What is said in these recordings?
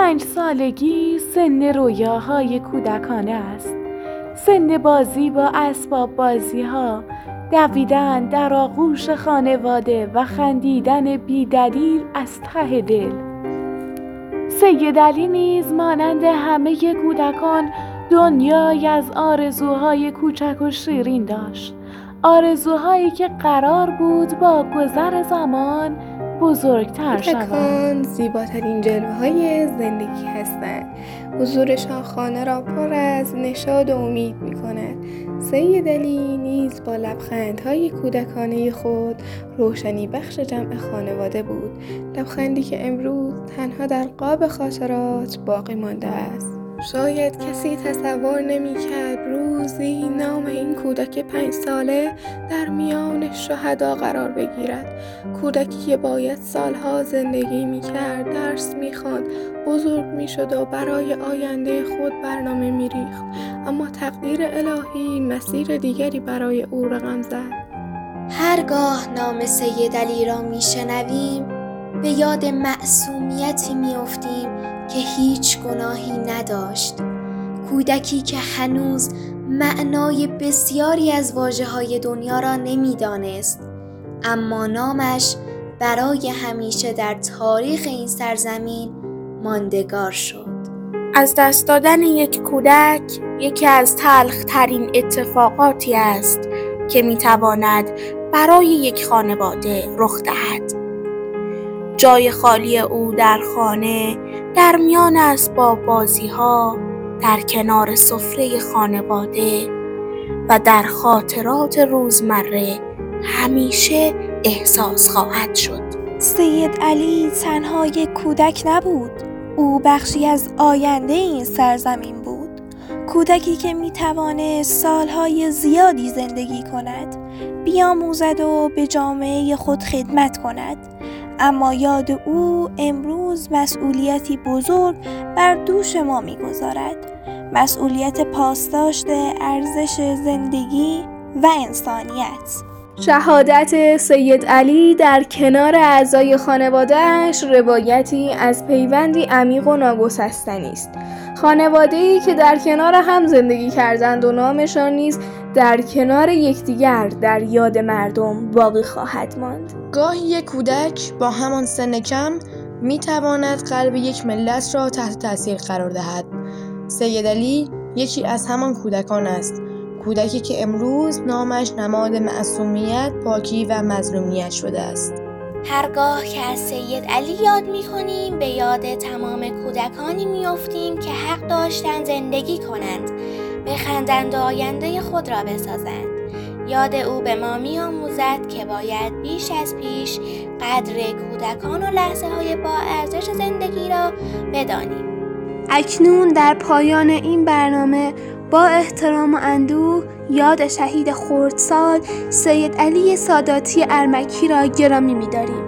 5 سالگی سن رویاهای کودکانه است. سن بازی با اسباب بازی ها، دویدن در آغوش خانواده و خندیدن بی‌دلیل از ته دل. سید علی نیز مانند همه کودکان دنیایی از آرزوهای کوچک و شیرین داشت. آرزوهایی که قرار بود با گذر زمان بزرگتر شوند. کودکان زیباترین جلوه‌های زندگی هستند. حضورشان خانه را پر از نشاط و امید می‌کند. سید علی نیز با لبخندهای کودکانه خود روشنی بخش جمع خانواده بود. لبخندی که امروز تنها در قاب خاطرات باقی مانده است. شاید کسی تصور نمی‌کرد روزی نام این کودک 5 ساله در میان شهدا قرار بگیرد. کودکی که باید سالها زندگی می‌کرد، درس می‌خواند، بزرگ می‌شد و برای آینده خود برنامه می‌ریخت. اما تقدیر الهی مسیر دیگری برای او رقم زد. هرگاه نام سید علی را می‌شنویم، به یاد معصومیتی می‌افتیم که هیچ گناهی نداشت. کودکی که هنوز معنای بسیاری از واژه‌های دنیا را نمی‌دانست، اما نامش برای همیشه در تاریخ این سرزمین ماندگار شد. از دست دادن یک کودک یکی از تلخ‌ترین اتفاقاتی است که می‌تواند برای یک خانواده رخ دهد. جای خالی او در خانه، در میان اسباب بازی‌ها، در کنار سفره خانواده و در خاطرات روزمره همیشه احساس خواهد شد. سید علی تنها یک کودک نبود، او بخشی از آینده این سرزمین بود. کودکی که می‌توانست سالهای زیادی زندگی کند، بیاموزد و به جامعه خود خدمت کند. اما یاد او امروز مسئولیتی بزرگ بر دوش ما می‌گذارد. مسئولیت پاسداشت ارزش زندگی و انسانیت. شهادت سید علی در کنار اعضای خانواده‌اش روایتی از پیوندی عمیق و ناگسستنی است. خانواده‌ای که در کنار هم زندگی کردند و نامشان نیز در کنار یکدیگر در یاد مردم باقی خواهد ماند. گاهی یک کودک با همان سن کم می‌تواند قلب یک ملت را تحت تأثیر قرار دهد. سید علی یکی از همان کودکان است. کودکی که امروز نامش نماد معصومیت، پاکی و مظلومیت شده است. هرگاه که از سید علی یاد می‌کنیم، به یاد تمام کودکانی می‌افتیم که حق داشتند زندگی کنند، بخندند و آینده خود را بسازند. یاد او به ما می‌آموزد که باید بیش از پیش قدر کودکان و لحظه‌های با ارزش زندگی را بدانیم. اکنون در پایان این برنامه با احترام و اندوه یاد شهید خردسال سید علی ساداتی ارمکی را گرامی می‌داریم.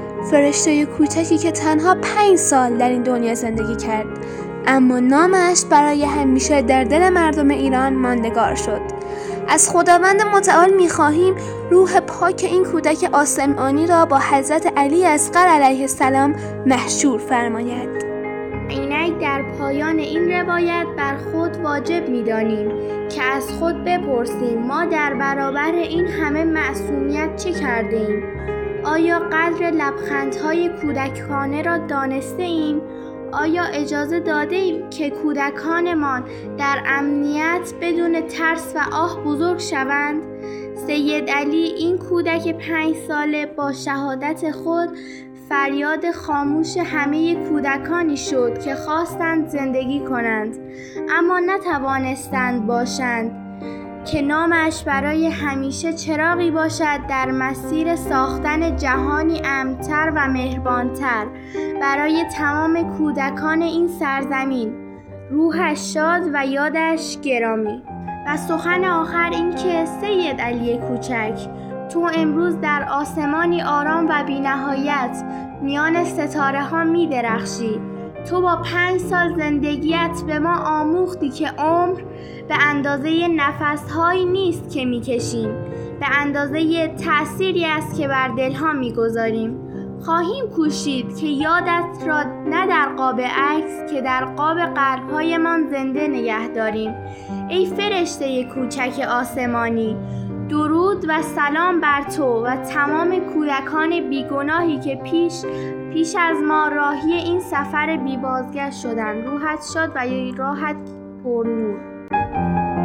فرشته کوچکی که تنها 5 سال در این دنیا زندگی کرد، اما نامش برای همیشه در دل مردم ایران ماندگار شد. از خداوند متعال می‌خواهیم روح پاک این کودک آسمانی را با حضرت علی اصغر علیه السلام محشور فرماید. اینک در پایان این روایت بر خود واجب می‌دانیم که از خود بپرسیم ما در برابر این همه معصومیت چه کردیم؟ آیا قدر لبخندهای کودکانه را دانسته ایم؟ آیا اجازه داده ایم که کودکانمان در امنیت بدون ترس و آه بزرگ شوند؟ سید علی این کودک 5 ساله با شهادت خود فریاد خاموش همه کودکانی شد که خواستند زندگی کنند اما نتوانستند باشند، که نامش برای همیشه چراغی باشد در مسیر ساختن جهانی امن‌تر و مهربان‌تر برای تمام کودکان این سرزمین. روحش شاد و یادش گرامی. و سخن آخر این که سید علی کوچک، تو امروز در آسمانی آرام و بی‌نهایت میان ستاره ها می درخشی. تو با 5 سال زندگیت به ما آموختی که عمر به اندازه نفس‌هایی نیست که می‌کشیم، به اندازه تأثیری است که بر دل‌ها می‌گذاریم. خواهیم کوشید که یادت را نه در قاب عکس که در قاب قلب‌هایمان زنده نگه داریم. ای فرشته کوچک آسمانی، درود و سلام بر تو و تمام کودکان بیگناهی که پیش از ما راهی این سفر بی بازگشت شدند. روحت شاد و راحت پر نور.